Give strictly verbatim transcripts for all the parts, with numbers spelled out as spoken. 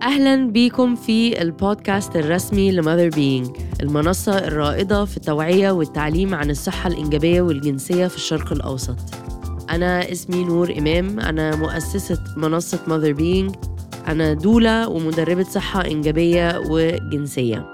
أهلاً بيكم في البودكاست الرسمي لماذر بينج، المنصة الرائدة في التوعية والتعليم عن الصحة الإنجابية والجنسية في الشرق الأوسط. أنا اسمي نور إمام، أنا مؤسسة منصة ماذر بينج. أنا دولة ومدربة صحة إنجابية وجنسية.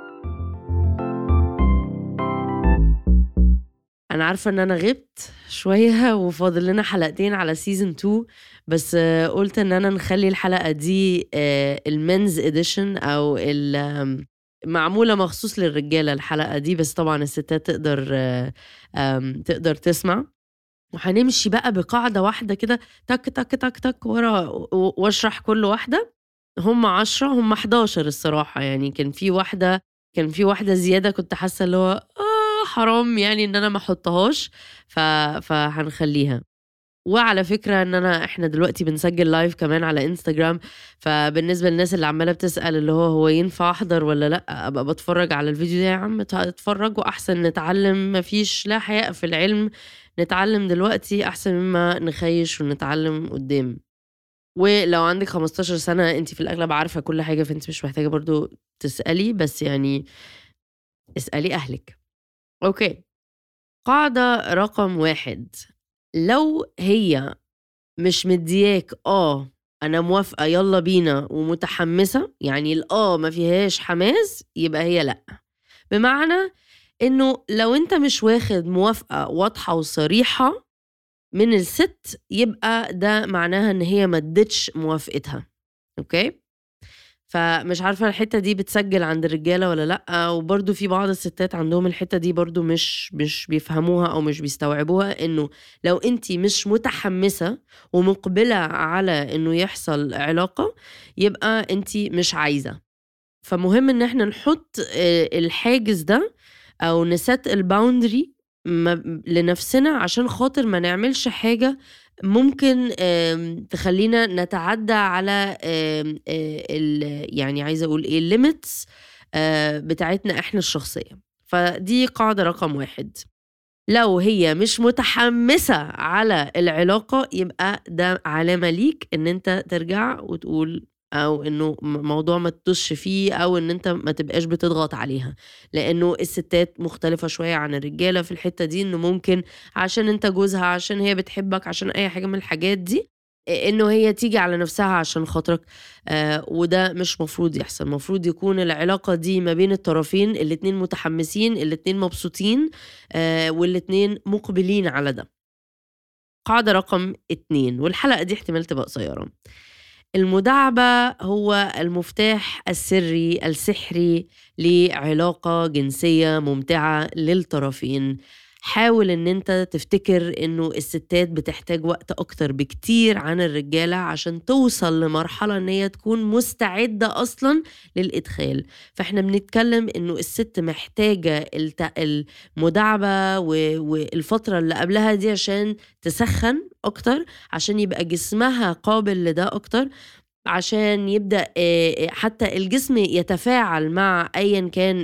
أنا عارفة أن أنا غبت شوية وفاضل لنا حلقتين على سيزن تو، بس قلت أن أنا نخلي الحلقة دي المنز إديشن أو معمولة مخصوص للرجالة الحلقة دي، بس طبعا الستات تقدر تقدر تسمع. وهنمشي بقى بقاعدة واحدة كده تك تك تك تك ورا، واشرح كل واحدة. هم عشرة، هم حداشر الصراحة، يعني كان في واحدة كان في واحدة زيادة كنت حاسة اللي هو آه حرام يعني ان انا ما احطهاش، ف... فهنخليها. وعلى فكرة ان انا احنا دلوقتي بنسجل لايف كمان على انستجرام، فبالنسبة للناس اللي عمالة بتسأل اللي هو هو ينفع احضر ولا لا ابقى بتفرج على الفيديو ده، يا عم اتفرجوا احسن نتعلم، مفيش لا حياء في العلم، نتعلم دلوقتي احسن مما نخيش ونتعلم قدام. ولو عندك خمستاشر سنة انتي في الاغلب عارفة كل حاجة، فانت مش محتاجة برضو تسألي، بس يعني اسألي اهلك. اوكي، قاعدة رقم واحد: لو هي مش مدياك اه انا موافقة يلا بينا ومتحمسة، يعني الاه ما فيهاش حماس، يبقى هي لا. بمعنى انه لو انت مش واخد موافقة واضحة وصريحة من الست، يبقى ده معناها ان هي ما ادتش موافقتها. اوكي، فمش عارفة الحتة دي بتسجل عند الرجالة ولا لأ، وبرضو في بعض الستات عندهم الحتة دي برضو مش مش بيفهموها أو مش بيستوعبوها، إنه لو أنتي مش متحمسة ومقبلة على إنه يحصل علاقة، يبقى أنتي مش عايزة. فمهم إن احنا نحط الحاجز ده أو نسات الباوندري لنفسنا، عشان خاطر ما نعملش حاجة ممكن تخلينا نتعدى على يعني عايزة أقول إيه الليميتس بتاعتنا إحنا الشخصية. فدي قاعدة رقم واحد: لو هي مش متحمسة على العلاقة، يبقى ده علامة ليك إن أنت ترجع وتقول، أو إنه موضوع ما تدوش فيه، أو إن أنت ما تبقاش بتضغط عليها. لأنه الستات مختلفة شوية عن الرجالة في الحتة دي، إنه ممكن عشان أنت جوزها، عشان هي بتحبك، عشان أي حاجة من الحاجات دي، إنه هي تيجي على نفسها عشان خاطرك. آه وده مش مفروض يحصل. مفروض يكون العلاقة دي ما بين الطرفين، الاتنين متحمسين، الاتنين مبسوطين، آه والاتنين مقبلين على ده. قاعدة رقم اتنين، والحلقة دي احتمال تبقى قصيرة: المداعبة هو المفتاح السري السحري لعلاقة جنسية ممتعة للطرفين. حاول ان انت تفتكر انه الستات بتحتاج وقت اكتر بكتير عن الرجالة عشان توصل لمرحلة ان هي تكون مستعدة اصلا للادخال. فاحنا بنتكلم انه الست محتاجة المداعبة والفترة اللي قبلها دي عشان تسخن اكتر، عشان يبقى جسمها قابل لده اكتر، عشان يبدأ حتى الجسم يتفاعل مع أيا كان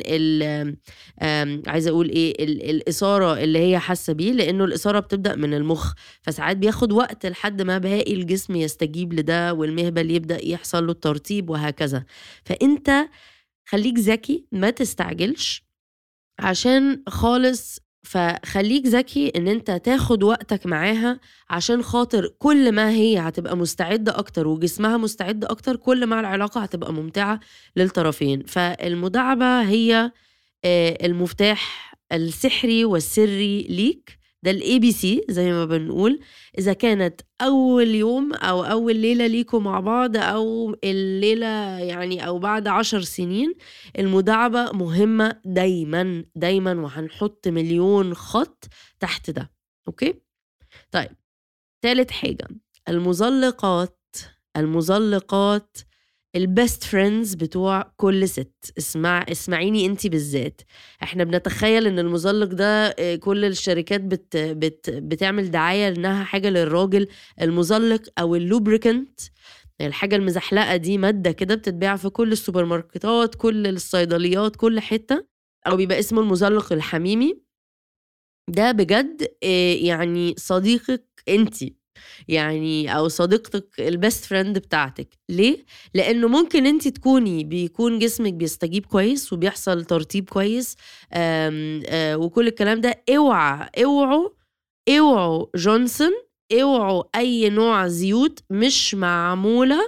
عايزة أقول إيه الإثارة اللي هي حاسة بيه، لأنه الإثارة بتبدأ من المخ، فساعات بياخد وقت لحد ما باقي الجسم يستجيب لده، والمهبل يبدأ يحصل له الترطيب وهكذا. فأنت خليك ذكي، ما تستعجلش عشان خالص. فخليك ذكي ان انت تاخد وقتك معاها، عشان خاطر كل ما هي هتبقى مستعدة اكتر وجسمها مستعد اكتر، كل ما العلاقة هتبقى ممتعة للطرفين. فالمداعبة هي المفتاح السحري والسري ليك، ده الاي بي سي زي ما بنقول. اذا كانت اول يوم او اول ليلة ليكم مع بعض، او الليلة يعني او بعد عشر سنين، المداعبة مهمة دايما دايما، وهنحط مليون خط تحت ده. اوكي، طيب ثالث حاجة: المزلقات. المزلقات البست فريندز بتوع كل ست. اسمع اسمعيني انتي بالذات. احنا بنتخيل ان المزلق ده كل الشركات بت بت بتعمل دعاية انها حاجة للراجل. المزلق او اللوبريكنت، الحاجة المزحلقة دي، مادة كده بتتباع في كل السوبر ماركتات، كل الصيدليات، كل حتة، او بيبقى اسمه المزلق الحميمي. ده بجد يعني صديقك انتي يعني أو صديقتك الbest friend بتاعتك. ليه؟ لإنه ممكن أنتِ تكوني بيكون جسمِك بيستجيب كويس وبيحصل ترطيب كويس آمم آآ وكل الكلام ده. اوعى اوعوا اوعوا جونسون، اوعوا أي نوع زيوت مش معمولة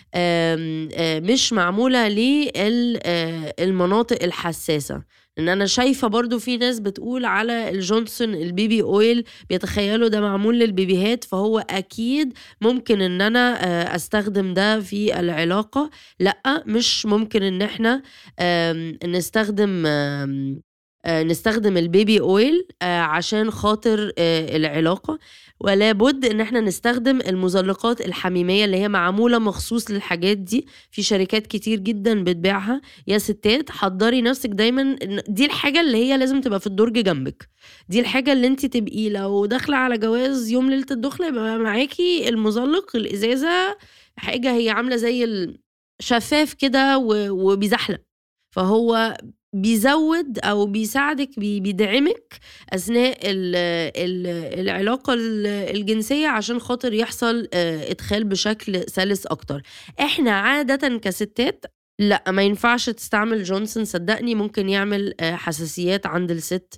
آمم آآ مش معمولة لل آآ المناطق الحساسة. لإن أنا شايفة برضه في ناس بتقول على الجونسون البيبي أويل بيتخيلوا ده معمول للبيبيهات، فهو أكيد ممكن إن أنا آآ أستخدم ده في العلاقة. لأ، مش ممكن إن إحنا آمم نستخدم آمم آآ نستخدم البيبي أويل آآ عشان خاطر آآ العلاقة، ولا بُد إن إحنا نستخدم المُزلقات الحميمية اللي هي معمولة مخصوص للحاجات دي. في شركات كتير جدًا بتبيعها. يا ستات حضّري نفسِك دايمًا إن دي الحاجة اللي هي لازم تبقى في الدرج جنبِك. دي الحاجة اللي أنتِ تبقي لو داخلة على جواز يوم ليلة الدخلة يبقى معاكِ المُزلق، الإزازة، حاجة هي عاملة زي ال شفاف كده و وبيزحلق. فهو بيزوّد أو بيساعدِك بي بيدعمِك أثناء ال ال العلاقة ال الجنسية عشان خاطر يحصل آآ إدخال بشكل سلس أكتر. إحنا عادةً كستات لأ، ما ينفعش تستعمل جونسون، صدّقني ممكن يعمل آآ حساسيات عند الست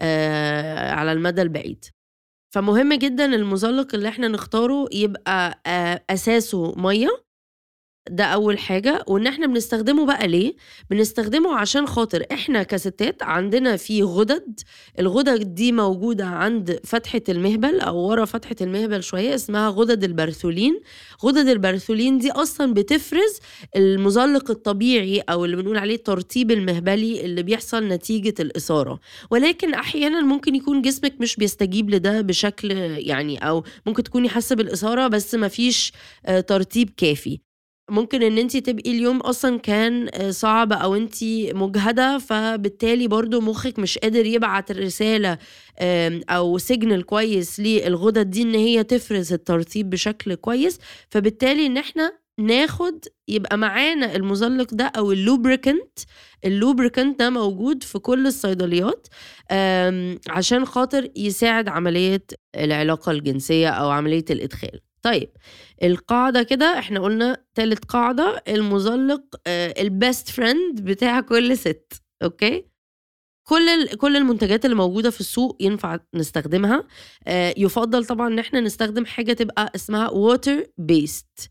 آآ على المدى البعيد. فمهم جدًا المُزلق اللي إحنا نختاره يبقى آآ أساسه مَيّة، ده أول حاجة. وإن إحنا بنستخدمه بقى ليه؟ بنستخدمه عشان خاطر إحنا كستات عندنا في غدد، الغدد دي موجودة عند فتحة المهبل أو ورا فتحة المهبل شوية، اسمها غدد البرثولين. غدد البرثولين دي أصلًا بتفرز المُزلق الطبيعي أو اللي بنقول عليه الترطيب المهبلي اللي بيحصل نتيجة الإثارة. ولكن أحيانًا ممكن يكون جسمِك مش بيستجيب لده بشكل يعني، أو ممكن تكوني حاسة بالإثارة بس ما فيش آآ ترطيب كافي. ممكن إن أنتِ تبقي اليوم أصلًا كان آآ صعب أو أنتِ مُجهدة، فبالتالي برضه مُخِّك مش قادر يبعت رسالة آمم أو signal كويس للغدد دي إن هي تفرز الترطيب بشكل كويس. فبالتالي إن إحنا ناخد يبقى معانا المُزلق ده أو الlubricant. الlubricant ده موجود في كل الصيدليات آمم عشان خاطر يساعد عملية العلاقة الجنسية أو عملية الإدخال. طيب، القاعدة كده إحنا قُلنا تالت قاعدة المُزلق آآ الbest friend بتاع كل ست. أوكي؟ كل ال كل المنتجات اللي موجودة في السوق ينفع نستخدمها. آآ يُفضّل طبعًا إن إحنا نستخدم حاجة تبقى اسمها water based.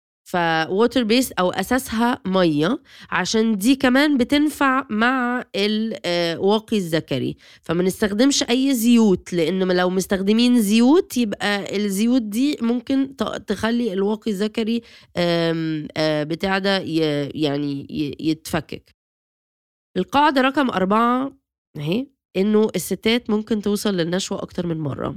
فwater based أو أساسها مَيّة، عشان دي كمان بتنفع مع ال آآ واقي الذكري. فما نستخدمش أي زيوت، لإن م لو مستخدمين زيوت يبقى الزيوت دي ممكن ت تخلّي الواقي الذكري آمم آآ بتاع ده ي يعني ي يتفكِّك. القاعدة رقم أربعة أهي، إنه الستات ممكن توصل للنشوة أكتر من مرّة،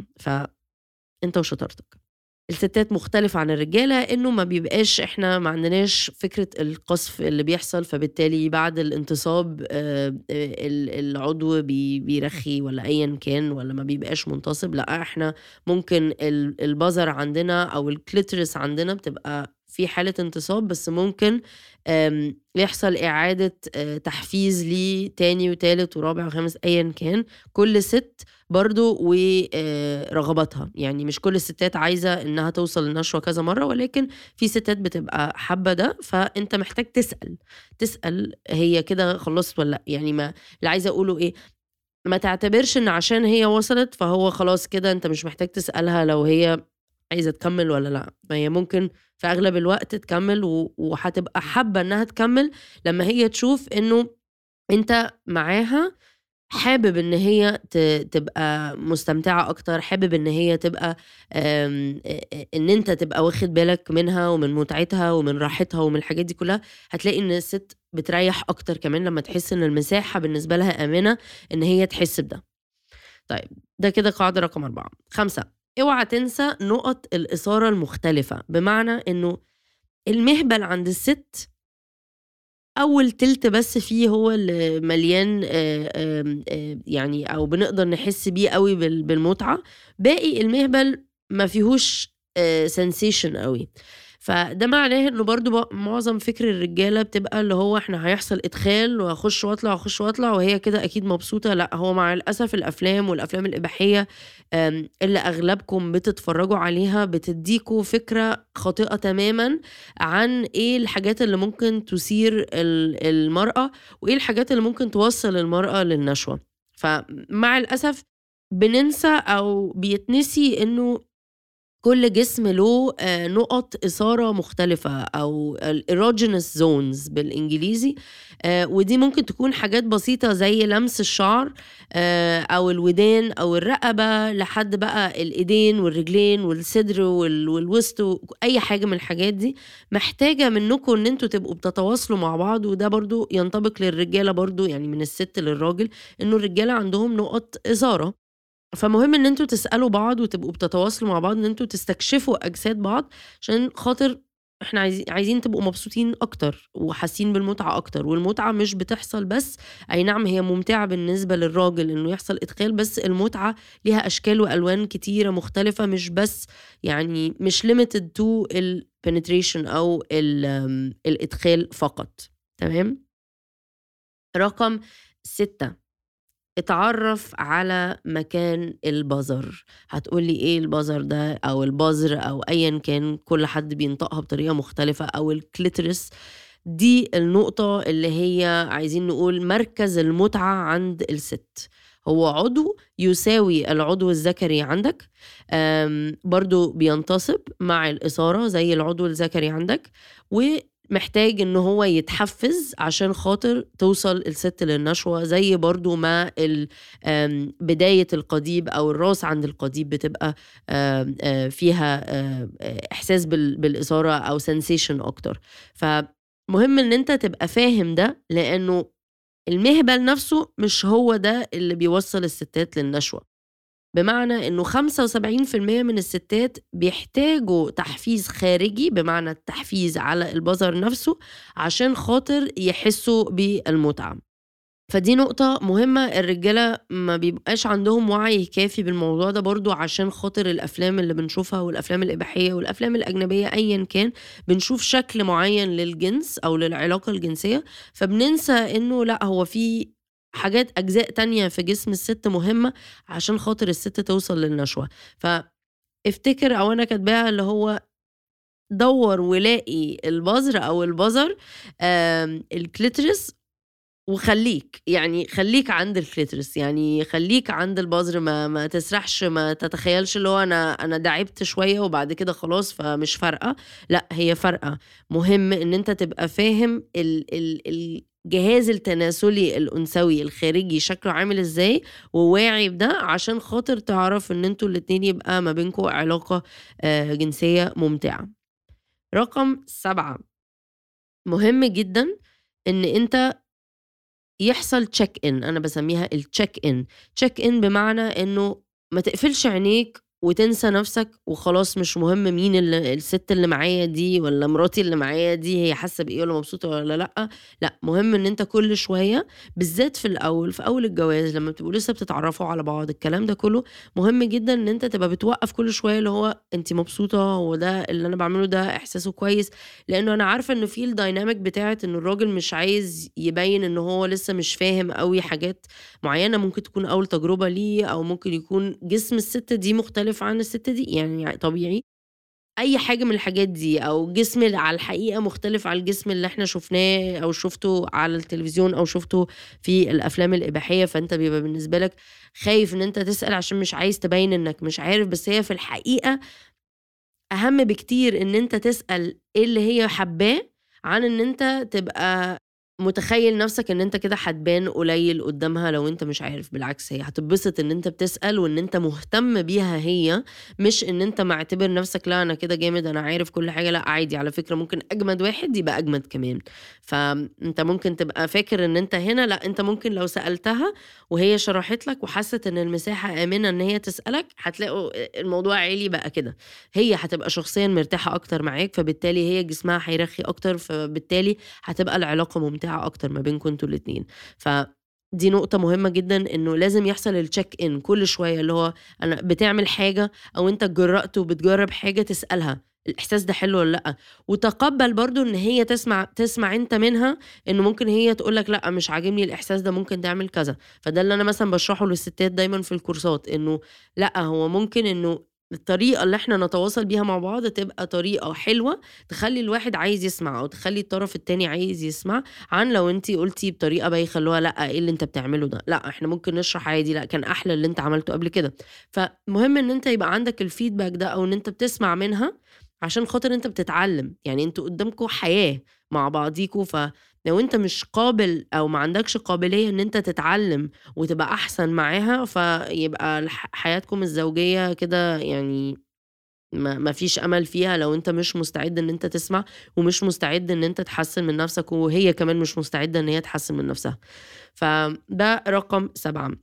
فأنت وشطارتك. الستات مختلفة عن الرجالة إنه ما بيبقاش إحنا ما عندناش فكرة القصف اللي بيحصل، فبالتالي بعد الانتصاب آآ ال العضو بي بيرخّي والّا أيًا كان والّا ما بيبقاش منتصب. لأ، إحنا ممكن ال البَذَر عندنا أو الclitoris عندنا بتبقى في حالة انتصاب، بس ممكن آمم يحصل إعادة آآ تحفيز ليه تاني وتالت ورابع وخامس أيًا كان. كل ست برضه و آآ رغباتها. يعني مش كل الستات عايزة إنها توصل للنشوة كذا مرّة، ولكن في ستات بتبقى حابة ده. فأنت محتاج تسأل، تسأل هي كده خلّصت والّا لأ. يعني ما اللي عايزة أقوله إيه، ما تعتبرش إن عشان هي وصلت فهو خلاص كده أنت مش محتاج تسألها لو هي عايزة تكمّل والّا لأ. ما هي ممكن في أغلب الوقت تكمّل و وهتبقى حابة إنها تكمّل لمّا هي تشوف إنه أنت معاها حابب إن هي ت تبقى مستمتعة أكتر، حابب إن هي تبقى آمم آآ إن أنت تبقى واخد بالك منها ومن متعتها ومن راحتها ومن الحاجات دي كلّها. هتلاقي إن الست بتريّح أكتر كمان لمّا تحس إن المساحة بالنسبة لها آمنة إن هي تحس بده. طيب، ده كده قاعدة رقم أربعة. خمسة، اوعى تنسى نُقط الإثارة المختلفة. بمعنى إنه المهبل عند الست أول تِلت بس فيه هو اللي مليان آآ آمم آآ يعني أو بنقدر نحس بيه أوي بال بالمتعة. باقي المهبل ما فيهوش آآ sensation أوي. فده معناه إنه برضه ب معظم فكر الرجالة بتبقى اللي هو إحنا هيحصل إدخال وهاخش وأطلع، هاخش وأطلع وهي كده أكيد مبسوطة. لأ، هو مع الأسف الأفلام والأفلام الإباحية آمم، اللي أغلبكم بتتفرجوا عليها بتدّيكم فكرة خاطئة تمامًا عن إيه الحاجات اللي ممكن تثير ال المرأة، وإيه الحاجات اللي ممكن توصّل المرأة للنشوة. فمع الأسف بننسى أو بيتنسي إنه كل جسم له آآ نُقط إثارة مختلفة أو الerogenous zones بالإنجليزي. آآ ودي ممكن تكون حاجات بسيطة زي لمس الشعر آآ أو الودان أو الرقبة لحد بقى الإيدين والرجلين والصدر وال والوسط وك أي حاجة من الحاجات دي، محتاجة منكم إن أنتم تبقوا بتتواصلوا مع بعض. وده برضه ينطبق للرجالة برضه، يعني من الست للراجل، إنه الرجالة عندهم نُقط إثارة. فمهم إن أنتم تسألوا بعض وتبقوا بتتواصلوا مع بعض، إن أنتم تستكشفوا أجساد بعض، عشان خاطر إحنا عايزي عايزين تبقوا مبسوطين أكتر وحاسين بالمتعة أكتر. والمتعة مش بتحصل بس، أي نعم هي ممتعة بالنسبة للراجل إنه يحصل إدخال، بس المتعة ليها أشكال وألوان كتيرة مختلفة، مش بس يعني مش limited to الpenetration أو ال آمم الإدخال فقط. تمام؟ رقم ستة، اتعرّف على مكان البَزَر. هتقول لي إيه البَزَر ده أو البَزر أو أيًا كان، كل حد بينطقها بطريقة مختلفة، أو الكليتورس. دي النقطة اللي هي عايزين نقول مركز المتعة عند الست. هو عضو يساوي العضو الذكري عندك، آمم برضه بينتصب مع الإثارة زي العضو الذكري عندك، ومحتاج إن هو يتحفّز عشان خاطر توصل الست للنشوة، زي برضه ما ال آمم بداية القضيب أو الراس عند القضيب بتبقى آمم آآ فيها آآ إحساس بال بالإثارة أو sensation أكتر. فمهم إن أنت تبقى فاهم ده، لإنه المهبل نفسه مش هو ده اللي بيوصّل الستات للنشوة. بمعنى إنه خمسة وسبعين في المية من الستات بيحتاجوا تحفيز خارجي، بمعنى التحفيز على البَزَر نفسه، عشان خاطر يحسّوا بالمتعة. فدي نقطة مهمة، الرجالة ما بيبقاش عندهم وعي كافي بالموضوع ده برضه، عشان خاطر الأفلام اللي بنشوفها والأفلام الإباحية والأفلام الأجنبية أيًا كان، بنشوف شكل معيّن للجنس أو للعلاقة الجنسية، فبننسى إنه لأ، هو في حاجات أجزاء تانية في جسم الست مهمة عشان خاطر الست توصل للنشوة. فافتكر، أو أنا كاتباها اللي هو دَوّر ولاقي البَزر أو البَزَر آمم الكليتورس، وخلّيك، يعني خلّيك عند الكليتورس، يعني خلّيك عند البَزر، ما ما تسرحش، ما تتخيّلش اللي هو أنا أنا داعبت شوية وبعد كده خلاص فمش فارقة. لأ، هي فارقة. مهم إن أنت تبقى فاهم ال ال الجهاز التناسلي الأنثوي الخارجي شكله عامل إزاي، وواعي بده عشان خاطر تعرف إن أنتم الاتنين يبقى ما بينكم علاقة آآ جنسية ممتعة. رقم سبعة، مهم جدًا إن أنت يحصل check in. أنا باسميها الcheck in. check in بمعنى إنه ما تقفلش عينيك وتنسى نفسك وخلاص، مش مهم مين ال الست اللي معايا دي والّا مراتي اللي معايا دي هي حاسة بإيه والّا مبسوطة والّا لأ. لأ، مهم إن أنت كل شوية، بالذات في الأول، في أول الجواز لمّا بتبقوا لسه بتتعرفوا على بعض، الكلام ده كله مهم جدًا إن أنت تبقى بتوقّف كل شوية اللي هو أنتِ مبسوطة، هو ده اللي أنا باعمله ده إحساسه كويس. لإنه أنا عارفة إنه في الdynamic بتاعة إنه الراجل مش عايز يبيّن إن هو لسه مش فاهم أوي حاجات معيّنة، ممكن تكون أول تجربة ليه، أو ممكن يكون جسم الست دي مختلف عن الست دي، يعني طبيعي. أي حاجة من الحاجات دي، أو جسم ال على الحقيقة مختلف عن الجسم اللي إحنا شُفناه أو شُفته على التلفزيون أو شُفته في الأفلام الإباحية، فأنت بيبقى بالنسبة لك خايف إن أنت تسأل عشان مش عايز تبيّن إنك مش عارف. بس هي في الحقيقة أهم بكتير إن أنت تسأل إيه اللي هي حاباه، عن إن أنت تبقى متخيّل نَفْسك إن أنت كده هتبان قليل قدّامها لو أنت مش عارف. بالعكس، هي هتتبسط إن أنت بتسأل وإن أنت مهتم بيها هي، مش إن أنت معتبر نَفْسك لأ أنا كده جامد، أنا عارف كل حاجة. لأ، عادي على فكرة، ممكن أجمد واحد يبقى أجمد كمان. فأنت ممكن تبقى فاكر إن أنت هنا، لأ، أنت ممكن لو سألتها وهي شرحت لك وحست إن المساحة آمنة إن هي تسألك، هتلاقوا الموضوع عِلي بقى كده. هي هتبقى شخصيًا مرتاحة أكتر معاك، فبالتالي هي جسمها هيرخّي أكتر، فبالتالي هتبقى العلاقة ممتعة أكتر ما بينكم أنتم الاتنين. فدي نقطة مهمة جدًا، إنه لازم يحصل الcheck in كل شوية، اللي هو أنا بتعمل حاجة أو أنت اتجرأت وبتجرّب حاجة، تسألها الإحساس ده حلو والّا لأ، وتقبّل برضه إن هي تسمع تسمع أنت منها إنه ممكن هي تقول لك لأ مش عاجبني الإحساس ده، ممكن تعمل كذا. فده اللي أنا مثلًا باشرحه للستات دايمًا في الكورسات، إنه لأ هو ممكن إنه الطريقة اللي إحنا نتواصل بيها مع بعض تبقى طريقة حلوة تخلّي الواحد عايز يسمع، أو تخلّي الطرف التاني عايز يسمع، عن لو أنتِ قُلتِ بطريقة بايخة اللي هو لأ إيه اللي أنت بتعمله ده، لأ إحنا ممكن نشرح عادي، لأ كان أحلى اللي أنت عملته قبل كده. فمهم إن أنت يبقى عندك الfeedback ده، أو إن أنت بتسمع منها عشان خاطر أنت بتتعلم، يعني أنتم قدّامكم حياة مع بعضيكم. فلو أنت مش قابل أو ما عندكش قابلية إن أنت تتعلم وتبقى أحسن معاها، فيبقى الح حياتكم الزوجية كده يعني ما ما فيش أمل فيها، لو أنت مش مستعد إن أنت تسمع، ومش مستعد إن أنت تحسّن من نَفْسك، وهي كمان مش مستعدة إن هي تحسّن من نَفْسها. فده رقم سبعة.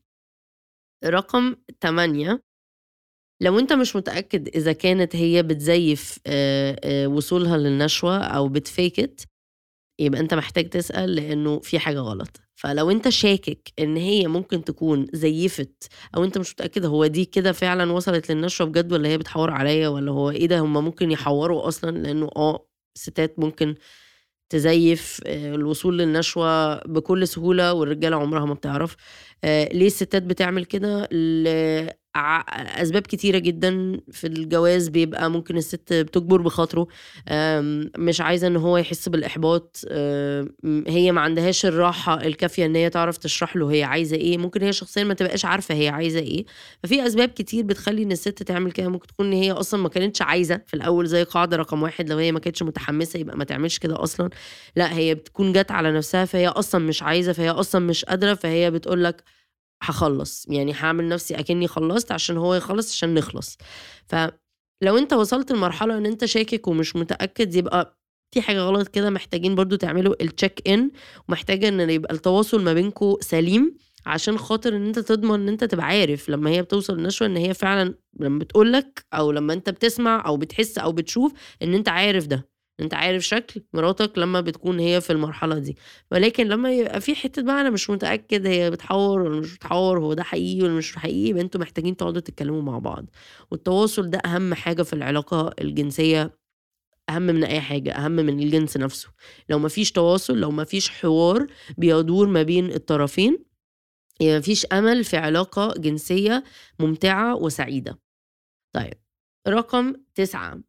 رقم تمانية، لو أنت مش متأكد إذا كانت هي بتزيّف آآ آآ وصولها للنشوة أو بتfake it، يبقى أنت محتاج تسأل، لإنه في حاجة غلط. فلو أنت شاكك إن هي ممكن تكون زيّفت، أو أنت مش متأكد هو دي كده فعلًا وصلت للنشوة بجد والّا هي بتحوّر عليّا، والّا هو إيه ده، هم ممكن يحوّروا أصلًا، لإنه آه الستات ممكن تزيّف آآ الوصول للنشوة بكل سهولة، والرجالة عمرها ما بتعرف. آآ ليه الستات بتعمل كده؟ ل ع أسباب كتيرة جدًا في الجواز. بيبقى ممكن الست بتجبر بخاطره، آمم مش عايزة إن هو يحس بالإحباط، آآ م هي ما عندهاش الراحة الكافية إن هي تعرف تشرح له هي عايزة إيه، ممكن هي شخصيًا ما تبقاش عارفة هي عايزة إيه. ففي أسباب كتير بتخلّي إن الست تعمل كده. ممكن تكون إن هي أصلًا ما كانتش عايزة في الأول، زي قاعدة رقم واحد، لو هي ما كانتش متحمسة يبقى ما تعملش كده أصلًا. لأ هي بتكون جات على نفسها، فهي أصلًا مش عايزة، فهي أصلًا مش قادرة، فهي بتقول لك هاخلّص، يعني هاعمل نفسي أكنّي خلّصت عشان هو يخلّص عشان نخلص. فلو أنت وصلت لمرحلة إن أنت شاكك ومش متأكد، يبقى في حاجة غلط كده، محتاجين برضه تعملوا الcheck in، ومحتاجة إن يبقى التواصل ما بينكم سليم، عشان خاطر إن أنت تضمن إن أنت تبقى عارف لمّا هي بتوصل للنشوة إن هي فعلًا لمّا بتقول لك، أو لمّا أنت بتسمع أو بتحس أو بتشوف، إن أنت عارف ده، أنت عارف شكل مراتك لمّا بتكون هي في المرحلة دي. ولكن لمّا يبقى في حتّة بقى أنا مش متأكد هي بتحوّر والّا مش بتحوّر، هو ده حقيقي والّا مش حقيقي، يبقى أنتم محتاجين تقعدوا تتكلموا مع بعض. والتواصل ده أهم حاجة في العلاقة الجنسية، أهم من أي حاجة، أهم من الجنس نفسه. لو ما فيش تواصل، لو ما فيش حوار بيدور ما بين الطرفين، يبقى ما فيش أمل في علاقة جنسية ممتعة وسعيدة. طيب، رقم تسعة،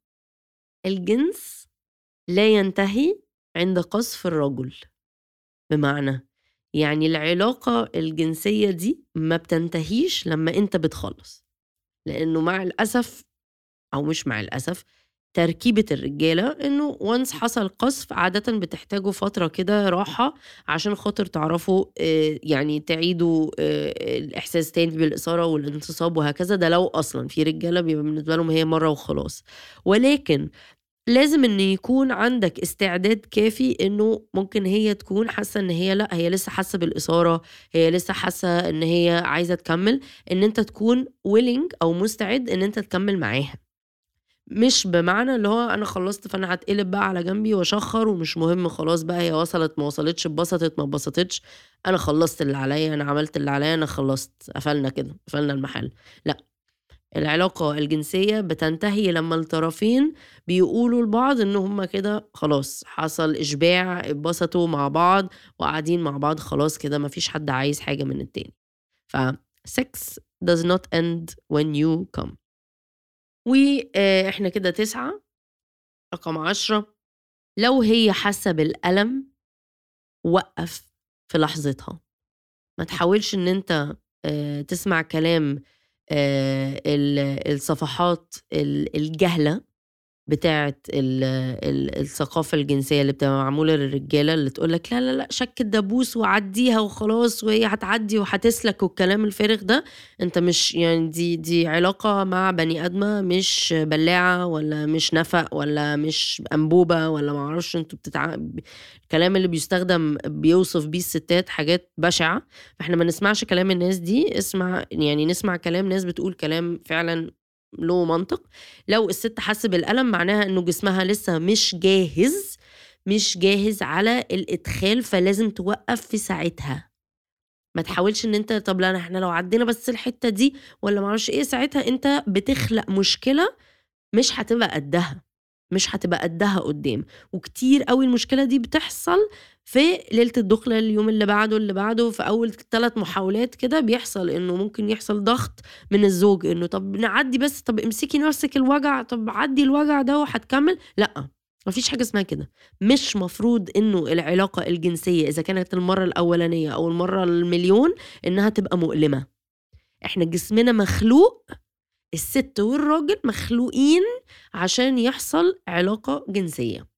الجنس لا ينتهي عند قذف الرجل. بمعنى، يعني العلاقة الجنسية دي ما بتنتهيش لمّا أنت بتخلّص، لإنه مع الأسف، أو مش مع الأسف، تركيبة الرجالة إنه once حصل قذف عادةً بتحتاجوا فترة كده راحة عشان خاطر تعرفوا آآ يعني تعيدوا آآ الإحساس تاني بالإثارة والانتصاب وهكذا. ده لو أصلًا في رجالة بيبقى بالنسبة لهم هي مرّة وخلاص. ولكن لازم إن يكون عندك استعداد كافي إنه ممكن هي تكون حاسة إن هي لأ، هي لسه حاسة بالإثارة، هي لسه حاسة إن هي عايزة تكمّل، إن أنت تكون willing أو مستعد إن أنت تكمّل معاها. مش بمعنى اللي هو أنا خلّصت فأنا هاتقلب بقى على جنبي وأشخّر ومش مهم خلاص بقى، هي وصلت ما وصلتش، اتبسطت ما اتبسطتش، أنا خلّصت اللي عليّا، أنا عملت اللي عليّا، أنا خلّصت، قفلنا كده، قفلنا المحل. لأ، العلاقة الجنسية بتنتهي لمّا الطرفين بيقولوا لبعض إن هُم كده خلاص حصل إشباع، اتبسطوا مع بعض وقاعدين مع بعض خلاص كده، ما فيش حد عايز حاجة من التاني. ف sex does not end when you come. و آآ إحنا كده تسعة. رقم عشرة، لو هي حاسة بالألم، وقّف في لحظتها. ما تحاولش إن أنت آآ تسمع كلام آآ ال الصفحات ال الجهلة بتاعة ال ال الثقافة الجنسية اللي بتبقى معمولة للرجالة، اللي تقول لك لا، لا، لأ، شَك الدبوس وعدّيها وخلاص وهي هتعدّي وهتسلك والكلام الفارغ ده. أنت مش يعني دي دي علاقة مع بني آدمة، مش بلاعة ولا مش نفق ولا مش أنبوبة ولا ما أعرفش أنتم بتتع ب الكلام اللي بيستخدم بيوصف بيه الستات حاجات بشعة. فإحنا ما نسمعش كلام الناس دي، اسمع يعني نسمع كلام ناس بتقول كلام فعلًا له منطق. لو الست حاسة بالألم معناها إنه جسمها لسه مش جاهز، مش جاهز على الإدخال، فلازم توقّف في ساعتها. ما تحاولش إن أنت طب لا إحنا لو عدّينا بس الحتّة دي والّا ما أعرفش إيه، ساعتها أنت بتخلق مشكلة مش هتبقى قدّها. مش هتبقى قدها قدام. وكتير قوي المشكلة دي بتحصل في ليلة الدخلة، اليوم اللي بعده اللي بعده في أول ثلاث محاولات كده بيحصل إنه ممكن يحصل ضغط من الزوج إنه طب نعدي بس، طب امسكي نفسك الوجع، طب عدي الوجع ده وهتكمل. لأ، مفيش حاجة اسمها كده. مش مفروض إنه العلاقة الجنسية إذا كانت المرة الأولانية أو المرة المليون إنها تبقى مؤلمة. إحنا جسمنا مخلوق، الست والراجل مخلوقين عشان يحصل علاقة جنسية.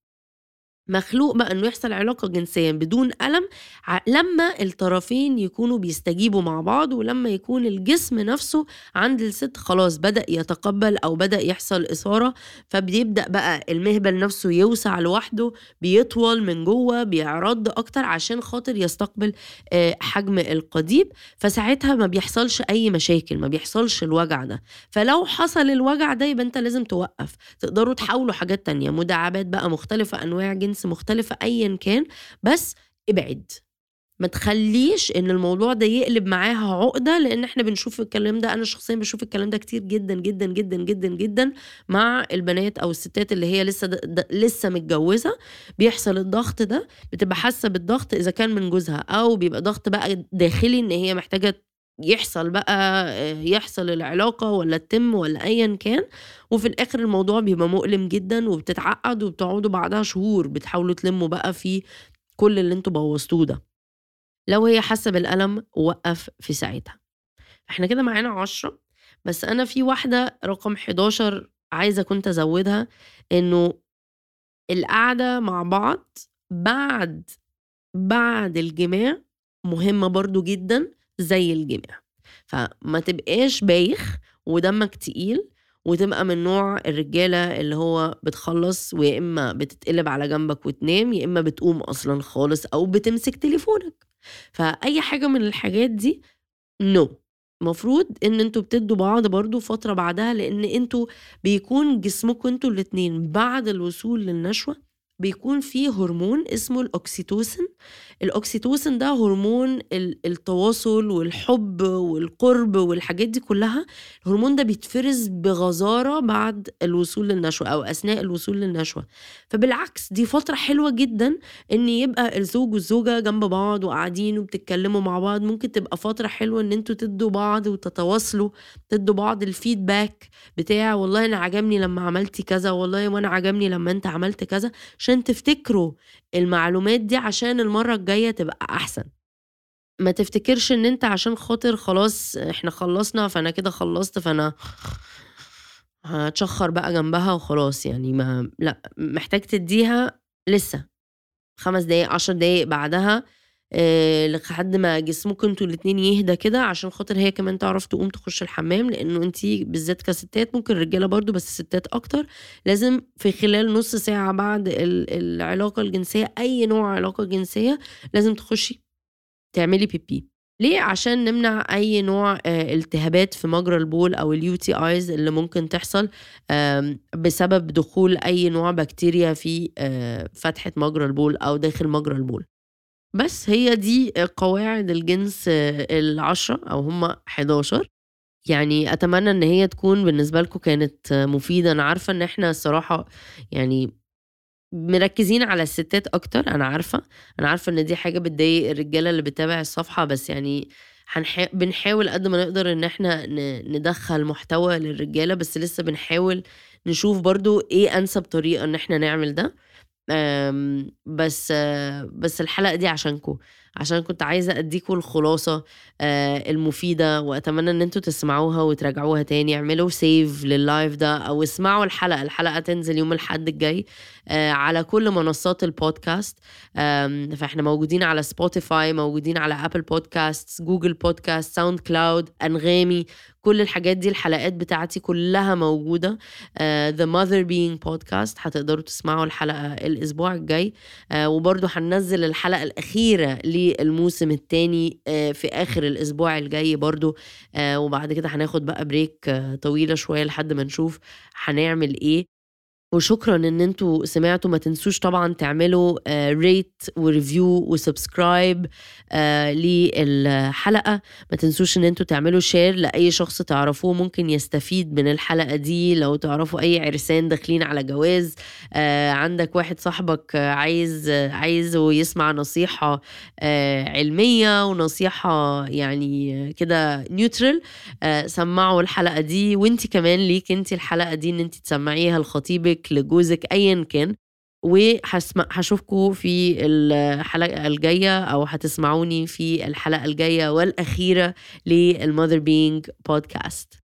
مخلوق بقى انه يحصل علاقة جنسية بدون ألم لما الطرفين يكونوا بيستجيبوا مع بعض، ولما يكون الجسم نفسه عند الست خلاص بدأ يتقبل أو بدأ يحصل إثارة، فبيبدأ بقى المهبل نفسه يوسع لوحده، بيطول من جوه، بيعرض أكتر عشان خاطر يستقبل حجم القضيب. فساعتها ما بيحصلش أي مشاكل، ما بيحصلش الوجع ده. فلو حصل الوجع ده يبقى انت لازم توقف. تقدروا تحاولوا حاجات تانية، مداعبات بقى مختلفة، أنواع جنس مختلفة، أيا كان، بس ابعد. ما تخليش ان الموضوع ده يقلب معاها عقدة، لان احنا بنشوف الكلام ده، انا شخصيا بشوف الكلام ده كتير جدا جدا جدا جدا جدا مع البنات او الستات اللي هي لسه لسه متجوزة. بيحصل الضغط ده، بتبقى حاسة بالضغط اذا كان من جوزها او بيبقى ضغط بقى داخلي ان هي محتاجة يحصل بقى يحصل العلاقة ولا التم ولا ايا كان، وفي الاخر الموضوع بيبقى مؤلم جدا وبتتعقد وبتقعدوا بعدها شهور بتحاولوا تلموا بقى في كل اللي انتوا بوظتوه ده. لو هي حاسة بالألم وقف في ساعتها. احنا كده معانا عشرة، بس انا في واحدة رقم حداشر عايزة كنت ازودها، انه القعدة مع بعض بعد بعد الجماع مهمة برضو جدا زي الجماع. فما تبقاش بايخ ودمك تقيل وتبقى من نوع الرجالة اللي هو بتخلص ويا إما بتتقلب على جنبك وتنام، يا إما بتقوم أصلا خالص أو بتمسك تليفونك. فأي حاجة من الحاجات دي نو no. مفروض ان انتوا بتدوا بعض برضو فترة بعدها، لان انتوا بيكون جسمكم انتوا الاتنين بعد الوصول للنشوة بيكون فيه هرمون اسمه الأكسيتوسين. الأكسيتوسين ده هرمون التواصل والحب والقرب والحاجات دي كلها. الهرمون ده بيتفرز بغزارة بعد الوصول للنشوة أو أثناء الوصول للنشوة. فبالعكس دي فترة حلوة جدا ان يبقى الزوج والزوجة جنب بعض وقاعدين وبتتكلموا مع بعض. ممكن تبقى فترة حلوة ان انتوا تدوا بعض وتتواصلوا، تدوا بعض الفيدباك بتاع والله انا عجبني لما عملتي كذا، والله وانا عجبني لما انت عملت كذا، عشان تفتكروا المعلومات دي عشان المرة الجاية تبقى أحسن. ما تفتكرش ان انت عشان خاطر خلاص احنا خلصنا فانا كده خلصت فانا هتشخر بقى جنبها وخلاص. يعني ما لا، محتاج تديها لسه خمس دقايق عشر دقايق بعدها أه لحد ما جسمكم انتوا الاتنين يهدى كده، عشان خاطر هي كمان تعرف تقوم تخش الحمام. لانه انتي بالذات كستات، ممكن الرجاله برضو بس الستات اكتر، لازم في خلال نص ساعه بعد العلاقه الجنسيه، اي نوع علاقه جنسيه، لازم تخشي تعملي بيبي. ليه؟ عشان نمنع اي نوع التهابات في مجرى البول او اليو تي ايز اللي ممكن تحصل بسبب دخول اي نوع بكتيريا في فتحة مجرى البول او داخل مجرى البول. بس هي دي قواعد الجنس العشرة او هم حداشر. يعني اتمنى ان هي تكون بالنسبة لكم كانت مفيدة. انا عارفة ان احنا الصراحة يعني مركزين على الستات اكتر، انا عارفة انا عارفة ان دي حاجة بتضايق الرجالة اللي بتابع الصفحة، بس يعني هنحا... بنحاول قد ما نقدر ان احنا ن... ندخل محتوى للرجالة، بس لسه بنحاول نشوف برضو ايه انسب طريقة ان احنا نعمل ده. بس بس الحلقة دي عشانكم، عشان كنت عايزة أديكم الخلاصة المفيدة، وأتمنى أن انتوا تسمعوها وتراجعوها تاني. اعملوا سيف لللايف ده أو اسمعوا الحلقة الحلقة تنزل يوم الحد الجاي على كل منصات البودكاست. فاحنا موجودين على سبوتيفاي، موجودين على أبل بودكاست، جوجل بودكاست، ساوند كلاود، أنغامي، كل الحاجات دي. الحلقات بتاعتي كلها موجودة. uh, The Mother Being Podcast هتقدروا تسمعوا الحلقة الأسبوع الجاي. uh, وبرضو هننزل الحلقة الأخيرة للموسم الثاني uh, في آخر الأسبوع الجاي برضو. uh, وبعد كده هناخد بقى بريك uh, طويلة شوية لحد ما نشوف هنعمل إيه. وشكرا ان انتوا سمعتوا. ما تنسوش طبعا تعملوا ريت وريفيو وسبسكرايب للحلقة. ما تنسوش ان انتوا تعملوا شير لأي شخص تعرفوه ممكن يستفيد من الحلقة دي. لو تعرفوا اي عرسان داخلين على جواز، آه عندك واحد صاحبك عايز عايزه يسمع نصيحة آه علمية ونصيحة يعني كده نيوترال، آه سمعوا الحلقة دي. وانتي كمان ليك انتي الحلقة دي ان انتي تسمعيها لخطيبك لجوزك أيا كان. وهشوفكم في الحلقة الجاية أو هتسمعوني في الحلقة الجاية والأخيرة للمother being podcast.